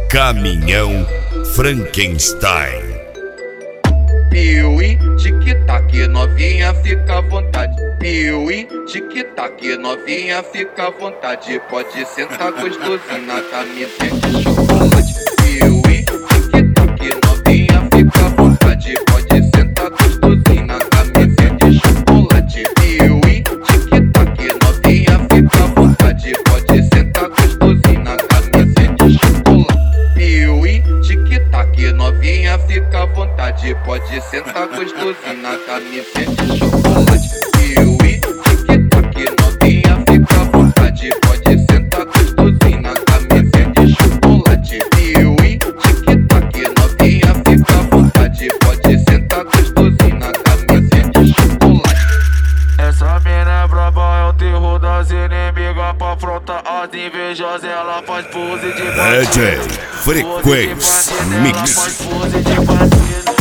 Caminhão Frankenstein. Piuí, tic-tac, novinha, fica à vontade. Piuí, tic-tac, novinha, fica à vontade. Pode sentar gostosinho na camiseta de chocolate. Piuí, tic-tac, novinha, fica à vontade. Pode sentar gostosinho na camiseta de chocolate. Piuí, tic-tac, novinha, fica à vontade. Pode sentar gostosinho na camiseta de chocolate. Piuí, tic-tac, novinha, fica à vontade. Pode sentar gostosinho na camiseta de chocolate. Piuí, tic-tac, novinha, fica à vontade. Pode sentar gostosinho na camiseta de chocolate. Piuí, tic-tac, novinha, fica à vontade. Pode sentar gostosinho na camiseta de chocolate. Essa mina é braba, é o terror das inimigas. Pra afrontar as invejosas, ela faz pose de DJ Frequência Mix. Ela faz pose de bandido.